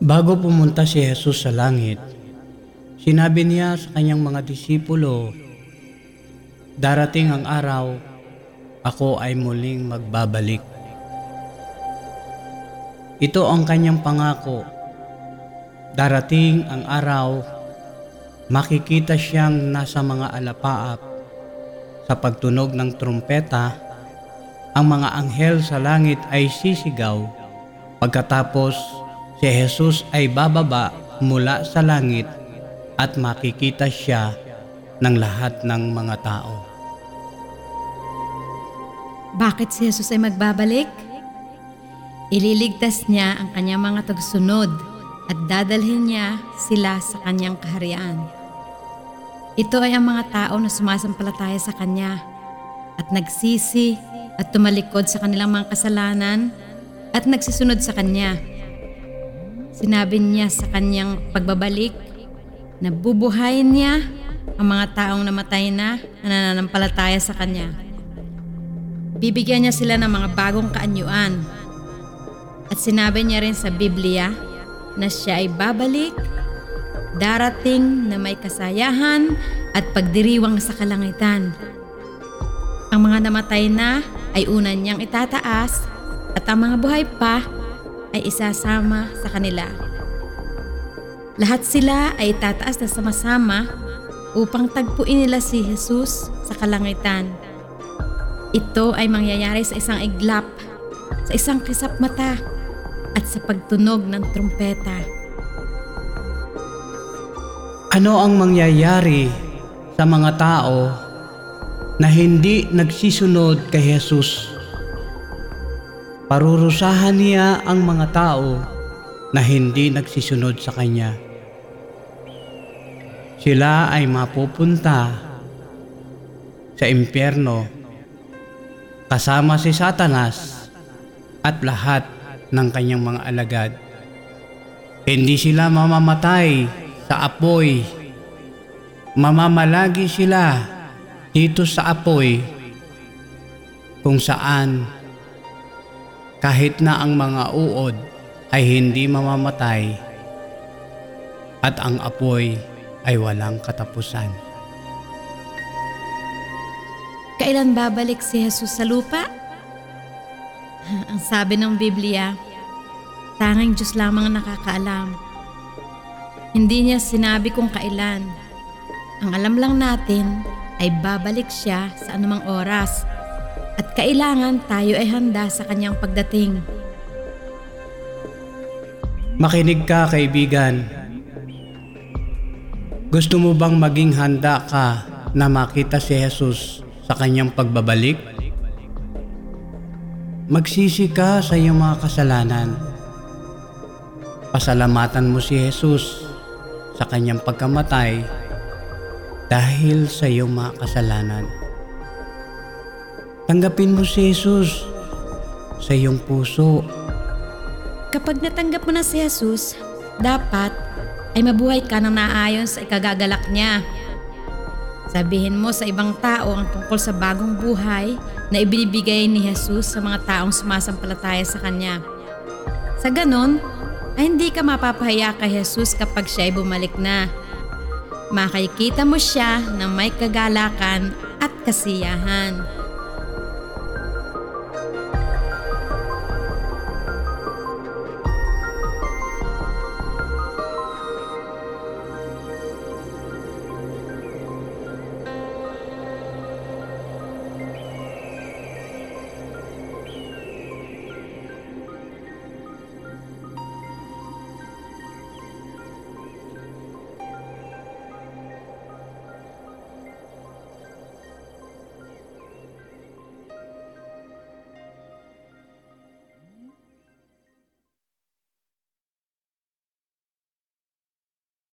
Bago pumunta si Jesus sa langit, sinabi niya sa kanyang mga disipulo, "Darating ang araw, ako ay muling magbabalik." Ito ang kanyang pangako. Darating ang araw, makikita siyang nasa mga alapaap. Sa pagtunog ng trumpeta, ang mga anghel sa langit ay sisigaw. Pagkatapos, si Jesus ay bababa mula sa langit at makikita siya ng lahat ng mga tao. Bakit si Jesus ay magbabalik? Ililigtas niya ang kanyang mga tagasunod at dadalhin niya sila sa kanyang kaharian. Ito ay ang mga tao na sumasampalataya sa kanya at nagsisi at tumalikod sa kanilang mga kasalanan at nagsisunod sa kanya. Sinabi niya sa kanyang pagbabalik na bubuhayin niya ang mga taong namatay na nananampalataya sa kanya. Bibigyan niya sila ng mga bagong kaanyuan. At sinabi niya rin sa Biblia na siya ay babalik, darating na may kasayahan at pagdiriwang sa kalangitan. Ang mga namatay na ay una niyang itataas at ang mga buhay pa ay isasama sa kanila. Lahat sila ay itataas na sama-sama upang tagpuin nila si Jesus sa kalangitan. Ito ay mangyayari sa isang iglap, sa isang kisap mata, at sa pagtunog ng trumpeta. Ano ang mangyayari sa mga tao na hindi nagsisunod kay Jesus? Parurusahan niya ang mga tao na hindi nagsisunod sa Kanya. Sila ay mapupunta sa impyerno kasama si Satanas at lahat ng kanyang mga alagad. Hindi sila mamamatay sa apoy. Mamamalagi sila dito sa apoy kung saan kahit na ang mga uod ay hindi mamamatay at ang apoy ay walang katapusan. Kailan babalik si Jesus sa lupa? Ang sabi ng Biblia, tanging Diyos lamang ang nakakaalam. Hindi niya sinabi kung kailan. Ang alam lang natin ay babalik siya sa anumang oras at kailangan tayo ay handa sa kanyang pagdating. Makinig ka, kaibigan. Gusto mo bang maging handa ka na makita si Jesus sa kanyang pagbabalik? Magsisi ka sa iyong mga kasalanan. Pasalamatan mo si Jesus sa kanyang pagkamatay dahil sa iyong mga kasalanan. Tanggapin mo si Jesus sa iyong puso. Kapag natanggap mo na si Jesus, dapat ay mabuhay ka ng naayon sa ikagagalak niya. Sabihin mo sa ibang tao ang tungkol sa bagong buhay na ibinibigay ni Jesus sa mga taong sumasampalataya sa Kanya. Sa ganon, ay hindi ka mapapahiya kay Jesus kapag siya ay bumalik na. Makikita mo siya na may kagalakan at kasiyahan.